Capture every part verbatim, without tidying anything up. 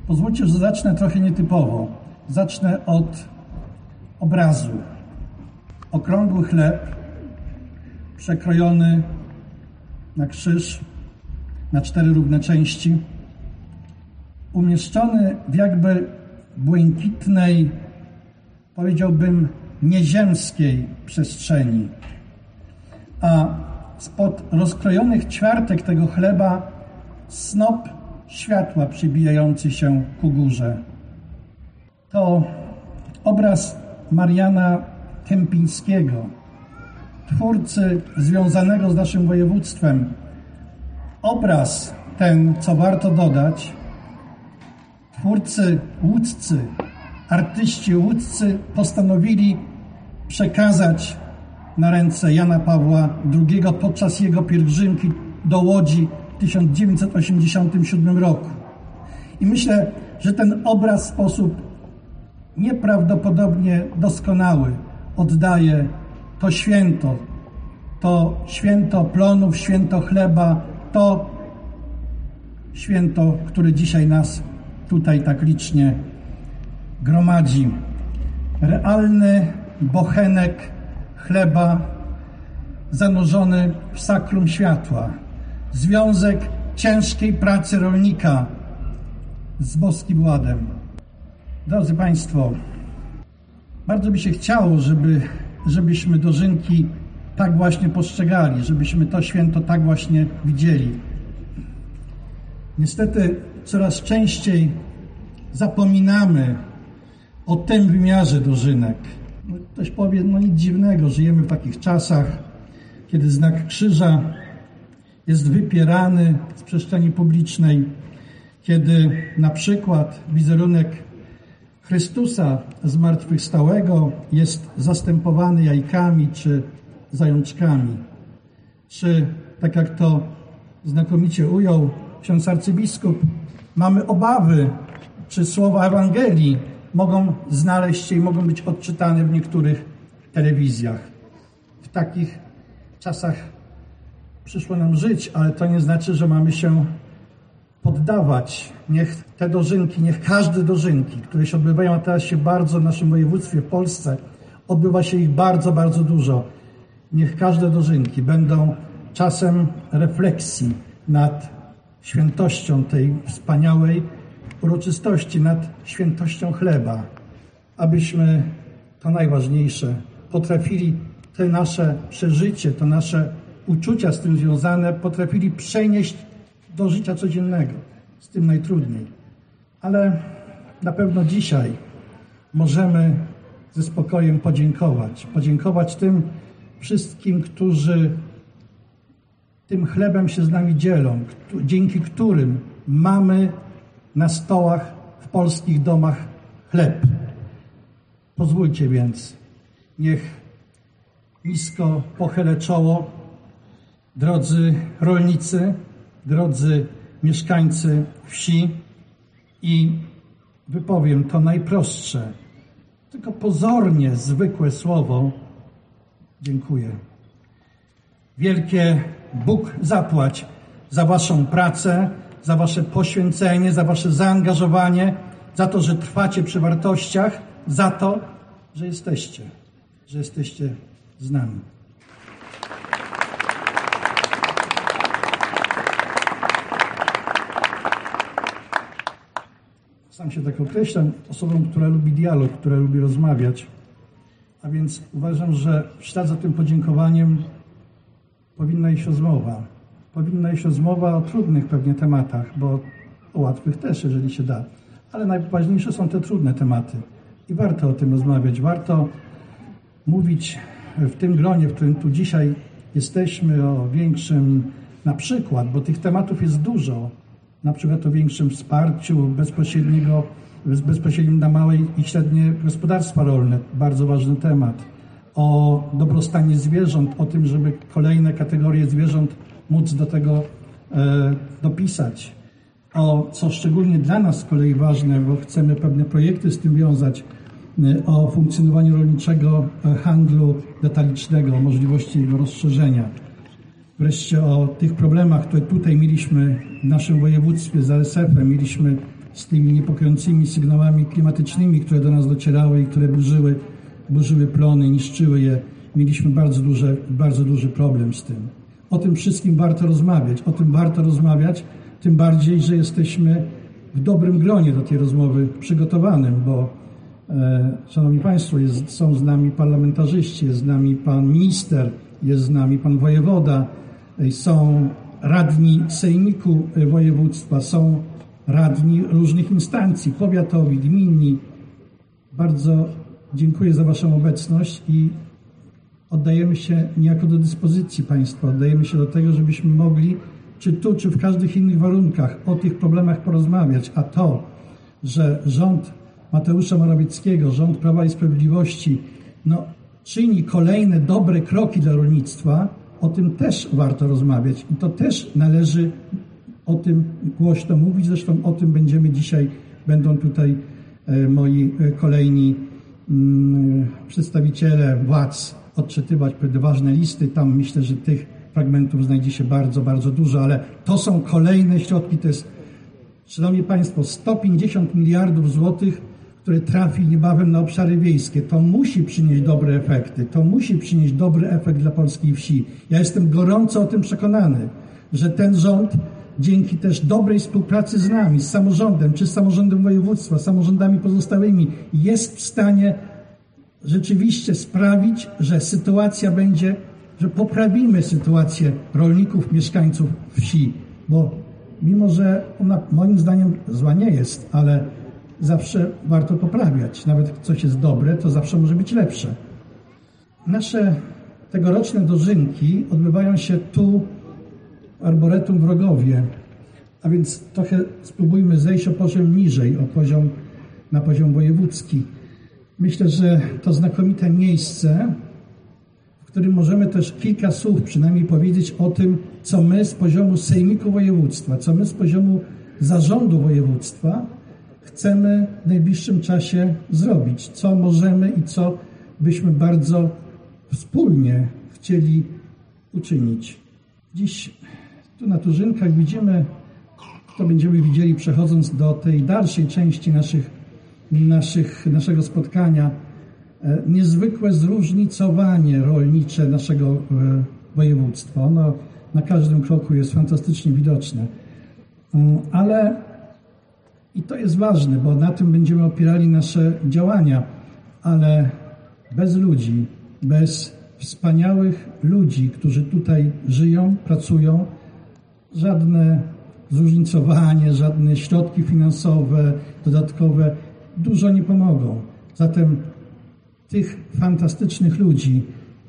Pozwólcie, że zacznę trochę nietypowo. Zacznę od obrazu. Okrągły chleb przekrojony na krzyż, na cztery równe części, umieszczony w jakby błękitnej, powiedziałbym, nieziemskiej przestrzeni, a spod rozkrojonych ćwiartek tego chleba snop światła przybijający się ku górze. To obraz Mariana Kępińskiego, twórcy związanego z naszym województwem. Obraz ten, co warto dodać, twórcy łódzcy, artyści łódzcy postanowili przekazać na ręce Jana Pawła drugiego podczas jego pielgrzymki do Łodzi w tysiąc dziewięćset osiemdziesiątym siódmym roku. I myślę, że ten obraz w sposób nieprawdopodobnie doskonały oddaje to święto, to święto plonów, święto chleba, to święto, które dzisiaj nas tutaj tak licznie gromadzi. Realny bochenek chleba zanurzony w sakrum światła. Związek ciężkiej pracy rolnika z boskim ładem. Drodzy Państwo, bardzo by się chciało, żeby, żebyśmy dożynki tak właśnie postrzegali, żebyśmy to święto tak właśnie widzieli. Niestety coraz częściej zapominamy o tym wymiarze dożynek. Ktoś powie, no nic dziwnego, żyjemy w takich czasach, kiedy znak krzyża jest wypierany z przestrzeni publicznej, kiedy na przykład wizerunek Chrystusa zmartwychwstałego jest zastępowany jajkami czy zajączkami. Czy, tak jak to znakomicie ujął ksiądz arcybiskup, mamy obawy, czy słowa Ewangelii mogą znaleźć się i mogą być odczytane w niektórych telewizjach. W takich czasach przyszło nam żyć, ale to nie znaczy, że mamy się poddawać. Niech te dożynki, niech każde dożynki, które się odbywają, a teraz się bardzo w naszym województwie, w Polsce, odbywa się ich bardzo, bardzo dużo. Niech każde dożynki będą czasem refleksji nad świętością tej wspaniałej uroczystości, nad świętością chleba, abyśmy to najważniejsze potrafili te nasze przeżycie, to nasze uczucia z tym związane potrafili przenieść do życia codziennego, z tym najtrudniej. Ale na pewno dzisiaj możemy ze spokojem podziękować. Podziękować tym wszystkim, którzy tym chlebem się z nami dzielą, dzięki którym mamy na stołach w polskich domach chleb. Pozwólcie więc, niech nisko pochylę czoło, drodzy rolnicy, drodzy mieszkańcy wsi, i wypowiem to najprostsze, tylko pozornie zwykłe słowo: dziękuję. Wielkie Bóg zapłać za waszą pracę, za wasze poświęcenie, za wasze zaangażowanie, za to, że trwacie przy wartościach, za to, że jesteście, że jesteście z nami. Sam się tak określam osobą, która lubi dialog, która lubi rozmawiać. A więc uważam, że w ślad za tym podziękowaniem powinna iść rozmowa. Powinna iść rozmowa o trudnych pewnie tematach, bo o łatwych też, jeżeli się da. Ale najważniejsze są te trudne tematy. I warto o tym rozmawiać. Warto mówić w tym gronie, w którym tu dzisiaj jesteśmy, o większym na przykład, bo tych tematów jest dużo, na przykład o większym wsparciu bezpośredniego, bezpośrednim na małe i średnie gospodarstwa rolne, bardzo ważny temat, o dobrostanie zwierząt, o tym, żeby kolejne kategorie zwierząt móc do tego e, dopisać, o co szczególnie dla nas z kolei ważne, bo chcemy pewne projekty z tym wiązać, e, o funkcjonowaniu rolniczego handlu detalicznego, o możliwości jego rozszerzenia. Wreszcie o tych problemach, które tutaj mieliśmy w naszym województwie z A S F em, mieliśmy z tymi niepokojącymi sygnałami klimatycznymi, które do nas docierały i które burzyły, burzyły plony, niszczyły je. Mieliśmy bardzo, duże, bardzo duży problem z tym. O tym wszystkim warto rozmawiać. O tym warto rozmawiać, tym bardziej, że jesteśmy w dobrym gronie do tej rozmowy przygotowanym, bo e, Szanowni Państwo, jest, są z nami parlamentarzyści, jest z nami pan minister, jest z nami pan wojewoda, są radni sejmiku województwa, są radni różnych instancji, powiatowi, gminni. Bardzo dziękuję za Waszą obecność i oddajemy się niejako do dyspozycji Państwa, oddajemy się do tego, żebyśmy mogli, czy tu, czy w każdych innych warunkach, o tych problemach porozmawiać. A to, że rząd Mateusza Morawieckiego, rząd Prawa i Sprawiedliwości, no, czyni kolejne dobre kroki dla rolnictwa, o tym też warto rozmawiać i to też należy o tym głośno mówić. Zresztą o tym będziemy dzisiaj, będą tutaj moi kolejni przedstawiciele władz odczytywać pewne ważne listy. Tam myślę, że tych fragmentów znajdzie się bardzo, bardzo dużo, ale to są kolejne środki. To jest, szanowni Państwo, sto pięćdziesiąt miliardów złotych, które trafi niebawem na obszary wiejskie. To musi przynieść dobre efekty. To musi przynieść dobry efekt dla polskiej wsi. Ja jestem gorąco o tym przekonany, że ten rząd dzięki też dobrej współpracy z nami, z samorządem, czy z samorządem województwa, samorządami pozostałymi, jest w stanie rzeczywiście sprawić, że sytuacja będzie, że poprawimy sytuację rolników, mieszkańców wsi, bo mimo, że ona moim zdaniem zła nie jest, ale zawsze warto poprawiać. Nawet jak coś jest dobre, to zawsze może być lepsze. Nasze tegoroczne dożynki odbywają się tu w Arboretum w Rogowie, a więc trochę spróbujmy zejść o poziom niżej, o poziom, na poziom wojewódzki. Myślę, że to znakomite miejsce, w którym możemy też kilka słów przynajmniej powiedzieć o tym, co my z poziomu Sejmiku Województwa, co my z poziomu Zarządu Województwa chcemy w najbliższym czasie zrobić, co możemy i co byśmy bardzo wspólnie chcieli uczynić. Dziś tu na Turzynkach widzimy, to będziemy widzieli przechodząc do tej dalszej części naszych, naszych, naszego spotkania, niezwykłe zróżnicowanie rolnicze naszego województwa. Ono na każdym kroku jest fantastycznie widoczne. Ale i to jest ważne, bo na tym będziemy opierali nasze działania, ale bez ludzi, bez wspaniałych ludzi, którzy tutaj żyją, pracują, żadne zróżnicowanie, żadne środki finansowe, dodatkowe dużo nie pomogą. Zatem tych fantastycznych ludzi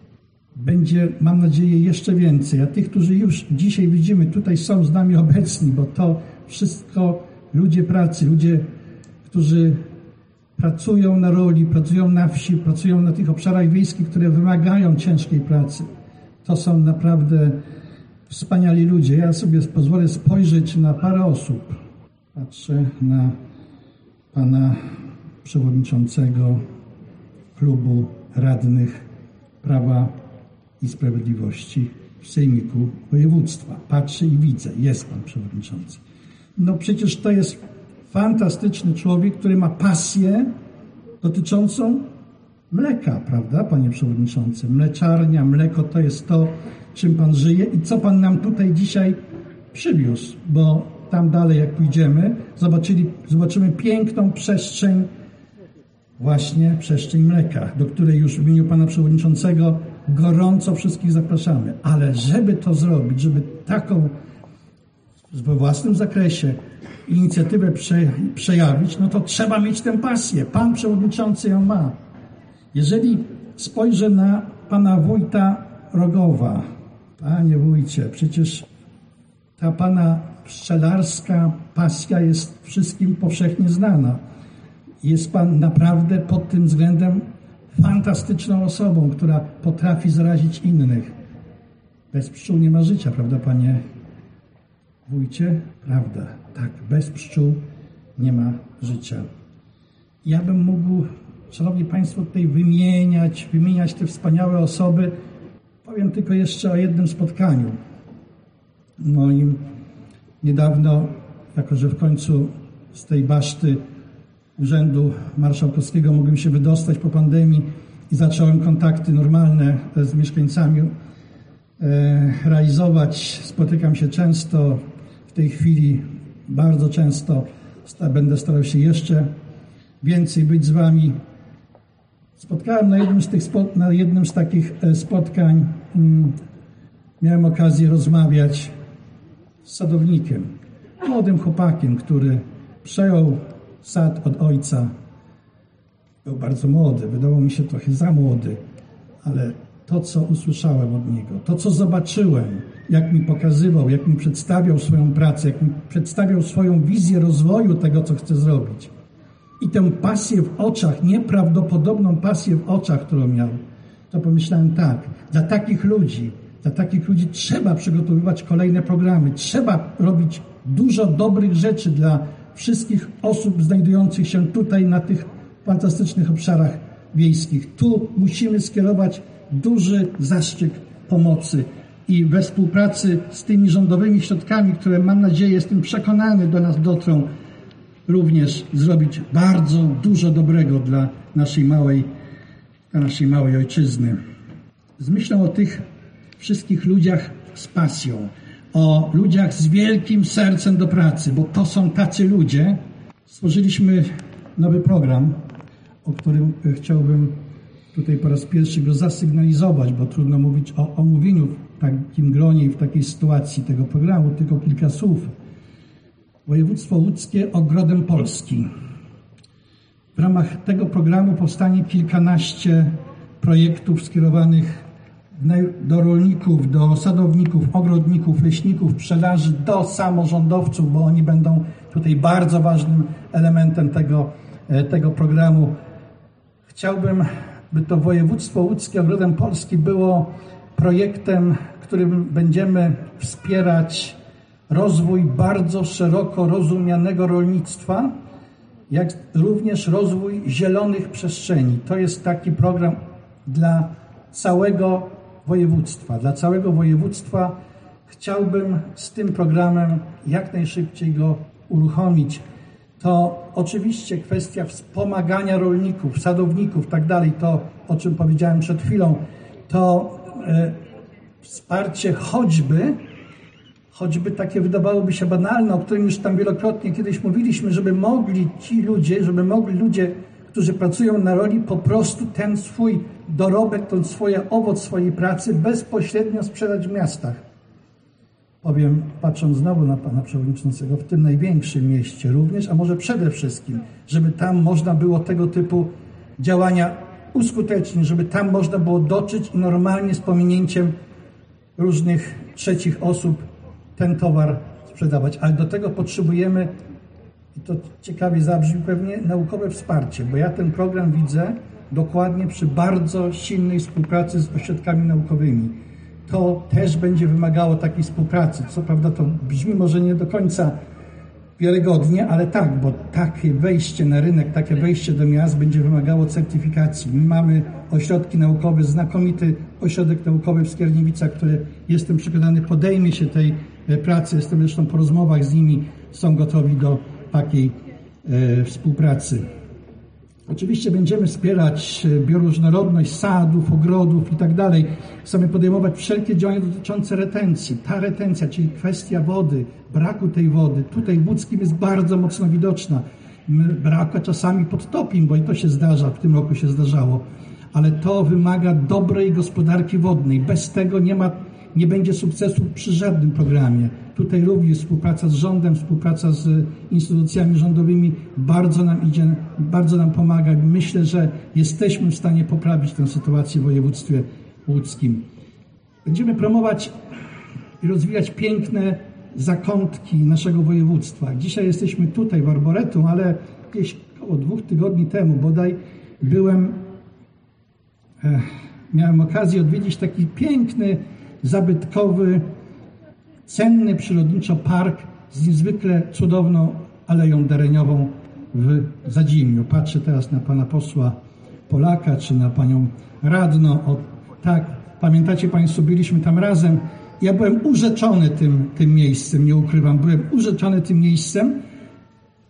będzie, mam nadzieję, jeszcze więcej. A tych, którzy już dzisiaj widzimy, tutaj są z nami obecni, bo to wszystko ludzie pracy, ludzie, którzy pracują na roli, pracują na wsi, pracują na tych obszarach wiejskich, które wymagają ciężkiej pracy. To są naprawdę wspaniali ludzie. Ja sobie pozwolę spojrzeć na parę osób. Patrzę na pana przewodniczącego klubu radnych Prawa i Sprawiedliwości w Sejmiku Województwa. Patrzę i widzę, jest pan przewodniczący. No przecież to jest fantastyczny człowiek, który ma pasję dotyczącą mleka, prawda, panie przewodniczący? Mleczarnia, mleko to jest to, czym pan żyje i co pan nam tutaj dzisiaj przywiózł, bo tam dalej jak pójdziemy, zobaczyli, zobaczymy piękną przestrzeń, właśnie przestrzeń mleka, do której już w imieniu pana przewodniczącego gorąco wszystkich zapraszamy. Ale żeby to zrobić, żeby taką we własnym zakresie inicjatywę prze, przejawić, no to trzeba mieć tę pasję. Pan przewodniczący ją ma. Jeżeli spojrzę na pana wójta Rogowa, panie wójcie, przecież ta pana pszczelarska pasja jest wszystkim powszechnie znana. Jest pan naprawdę pod tym względem fantastyczną osobą, która potrafi zarazić innych. Bez pszczół nie ma życia, prawda, panie wójcie? Prawda, tak, bez pszczół nie ma życia. Ja bym mógł, szanowni państwo, tutaj wymieniać, wymieniać te wspaniałe osoby. Powiem tylko jeszcze o jednym spotkaniu moim niedawno, jako że w końcu z tej baszty Urzędu Marszałkowskiego mogłem się wydostać po pandemii i zacząłem kontakty normalne z mieszkańcami realizować. Spotykam się często, w tej chwili bardzo często. Będę starał się jeszcze więcej być z wami. Spotkałem na jednym z, tych, na jednym z takich spotkań, miałem okazję rozmawiać z sadownikiem, młodym chłopakiem, który przejął sad od ojca. Był bardzo młody, wydawał mi się trochę za młody, ale to, co usłyszałem od niego, to, co zobaczyłem, jak mi pokazywał, jak mi przedstawiał swoją pracę, jak mi przedstawiał swoją wizję rozwoju tego, co chce zrobić i tę pasję w oczach, nieprawdopodobną pasję w oczach, którą miał, to pomyślałem tak, dla takich ludzi, dla takich ludzi trzeba przygotowywać kolejne programy, trzeba robić dużo dobrych rzeczy dla wszystkich osób znajdujących się tutaj na tych fantastycznych obszarach wiejskich. Tu musimy skierować duży zastrzyk pomocy i we współpracy z tymi rządowymi środkami, które mam nadzieję, jestem przekonany, do nas dotrą, również zrobić bardzo dużo dobrego dla naszej małej, dla naszej małej ojczyzny. Z myślą o tych wszystkich ludziach z pasją, o ludziach z wielkim sercem do pracy, bo to są tacy ludzie. Stworzyliśmy nowy program, o którym chciałbym tutaj po raz pierwszy go zasygnalizować, bo trudno mówić o omówieniu w takim gronie i w takiej sytuacji tego programu, tylko kilka słów. Województwo łódzkie ogrodem Polski. W ramach tego programu powstanie kilkanaście projektów skierowanych do rolników, do sadowników, ogrodników, leśników, pszczelarzy, do samorządowców, bo oni będą tutaj bardzo ważnym elementem tego, tego programu. Chciałbym, by to województwo łódzkie ogrodem Polski było projektem, którym będziemy wspierać rozwój bardzo szeroko rozumianego rolnictwa, jak również rozwój zielonych przestrzeni. To jest taki program dla całego województwa. Dla całego województwa chciałbym z tym programem jak najszybciej go uruchomić. To oczywiście kwestia wspomagania rolników, sadowników i tak dalej, to o czym powiedziałem przed chwilą, to e, wsparcie choćby, choćby takie wydawałoby się banalne, o którym już tam wielokrotnie kiedyś mówiliśmy, żeby mogli ci ludzie, żeby mogli ludzie, którzy pracują na roli, po prostu ten swój dorobek, ten swój owoc swojej pracy bezpośrednio sprzedać w miastach. Powiem, patrząc znowu na pana przewodniczącego, w tym największym mieście również, a może przede wszystkim, żeby tam można było tego typu działania uskutecznić, żeby tam można było dotrzeć i normalnie z pominięciem różnych trzecich osób ten towar sprzedawać. Ale do tego potrzebujemy, i to ciekawie zabrzmi pewnie, naukowe wsparcie, bo ja ten program widzę dokładnie przy bardzo silnej współpracy z ośrodkami naukowymi. To też będzie wymagało takiej współpracy. Co prawda to brzmi może nie do końca wiarygodnie, ale tak, bo takie wejście na rynek, takie wejście do miast będzie wymagało certyfikacji. My mamy ośrodki naukowe, znakomity ośrodek naukowy w Skierniewicach, który, jestem przekonany, podejmie się tej pracy. Jestem zresztą po rozmowach z nimi, są gotowi do takiej e, współpracy. Oczywiście będziemy wspierać bioróżnorodność sadów, ogrodów i tak dalej. Chcemy podejmować wszelkie działania dotyczące retencji. Ta retencja, czyli kwestia wody, braku tej wody, tutaj w Łódzkim jest bardzo mocno widoczna. Braku czasami podtopień, bo i to się zdarza, w tym roku się zdarzało. Ale to wymaga dobrej gospodarki wodnej. Bez tego nie ma, nie będzie sukcesu przy żadnym programie. Tutaj również współpraca z rządem, współpraca z instytucjami rządowymi bardzo nam idzie, bardzo nam pomaga. Myślę, że jesteśmy w stanie poprawić tę sytuację w województwie łódzkim. Będziemy promować i rozwijać piękne zakątki naszego województwa. Dzisiaj jesteśmy tutaj w Arboretum, ale gdzieś około dwóch tygodni temu bodaj byłem, e, miałem okazję odwiedzić taki piękny, zabytkowy, cenny przyrodniczo park z niezwykle cudowną aleją dereniową w Zadzimiu. Patrzę teraz na pana posła Polaka, czy na panią radną. O, tak, pamiętacie państwo, byliśmy tam razem. Ja byłem urzeczony tym, tym miejscem, nie ukrywam, byłem urzeczony tym miejscem.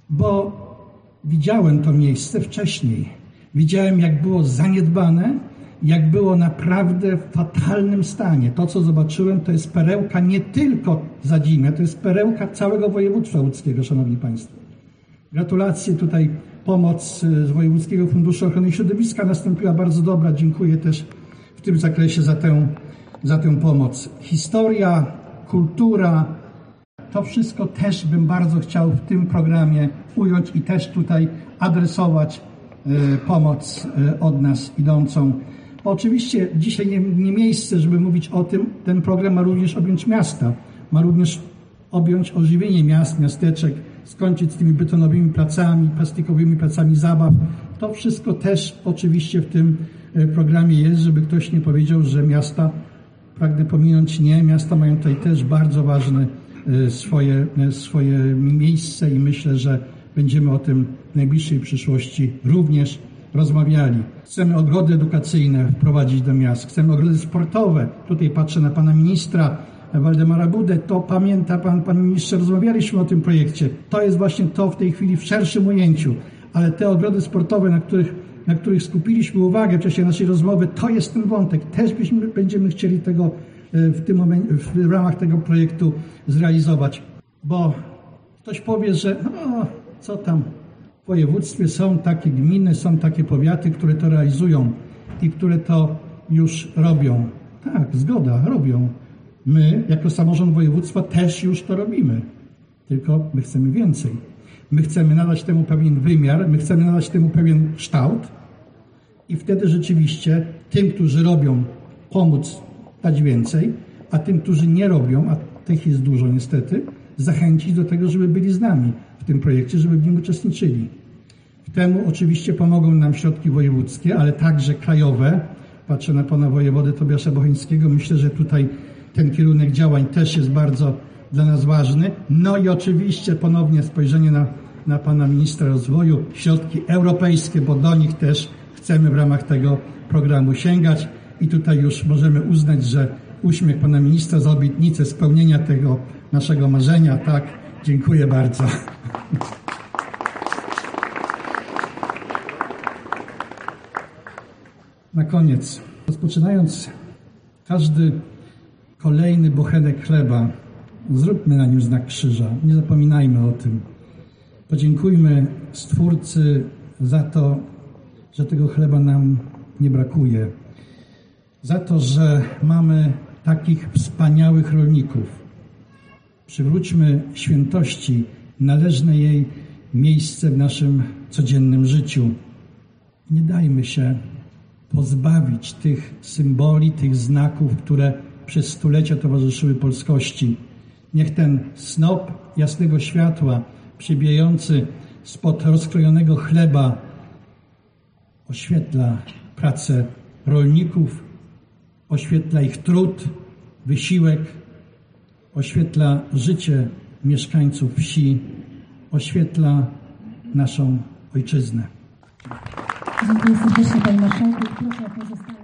bo widziałem to miejsce wcześniej. Widziałem, jak było zaniedbane, jak było naprawdę w fatalnym stanie. To, co zobaczyłem, to jest perełka nie tylko Zadzimia, to jest perełka całego województwa łódzkiego, szanowni państwo. Gratulacje, tutaj pomoc z Wojewódzkiego Funduszu Ochrony Środowiska nastąpiła bardzo dobra. Dziękuję też w tym zakresie za tę, za tę pomoc. Historia, kultura, to wszystko też bym bardzo chciał w tym programie ująć i też tutaj adresować y, pomoc y, od nas idącą. Bo oczywiście dzisiaj nie, nie miejsce, żeby mówić o tym. Ten program ma również objąć miasta, ma również objąć ożywienie miast, miasteczek, skończyć z tymi betonowymi placami, plastikowymi placami zabaw. To wszystko też oczywiście w tym programie jest, żeby ktoś nie powiedział, że miasta pragnę pominąć. Nie, miasta mają tutaj też bardzo ważne swoje, swoje miejsce i myślę, że będziemy o tym w najbliższej przyszłości również rozmawiali. Chcemy ogrody edukacyjne wprowadzić do miast, chcemy ogrody sportowe. Tutaj patrzę na pana ministra Waldemara Budę, to pamięta pan, panie ministrze, rozmawialiśmy o tym projekcie. To jest właśnie to w tej chwili w szerszym ujęciu, ale te ogrody sportowe, na których, na których skupiliśmy uwagę w czasie naszej rozmowy, to jest ten wątek. Też byśmy, będziemy chcieli tego w tym momencie, w ramach tego projektu zrealizować, bo ktoś powie, że no, co tam, w województwie są takie gminy, są takie powiaty, które to realizują i które to już robią. Tak, zgoda, robią. My, jako samorząd województwa, też już to robimy. Tylko my chcemy więcej. My chcemy nadać temu pewien wymiar, my chcemy nadać temu pewien kształt i wtedy rzeczywiście tym, którzy robią, pomóc dać więcej, a tym, którzy nie robią, a tych jest dużo niestety, zachęcić do tego, żeby byli z nami w tym projekcie, żeby w nim uczestniczyli. W temu oczywiście pomogą nam środki wojewódzkie, ale także krajowe. Patrzę na pana wojewodę Tobiasza Bocheńskiego. Myślę, że tutaj ten kierunek działań też jest bardzo dla nas ważny. No i oczywiście ponownie spojrzenie na, na pana ministra rozwoju, środki europejskie, bo do nich też chcemy w ramach tego programu sięgać. I tutaj już możemy uznać, że uśmiech pana ministra za obietnicę spełnienia tego naszego marzenia. Tak, dziękuję bardzo. Na koniec, rozpoczynając każdy kolejny bochenek chleba, zróbmy na nim znak krzyża. Nie zapominajmy o tym. Podziękujmy Stwórcy za to, że tego chleba nam nie brakuje. Za to, że mamy takich wspaniałych rolników. Przywróćmy świętości, należne jej miejsce w naszym codziennym życiu. Nie dajmy się pozbawić tych symboli, tych znaków, które przez stulecia towarzyszyły polskości. Niech ten snop jasnego światła przybijający spod rozkrojonego chleba oświetla pracę rolników, oświetla ich trud, wysiłek, oświetla życie mieszkańców wsi, oświetla naszą ojczyznę. Dziękuję serdecznie, panie marszałku. Proszę o pozostałe.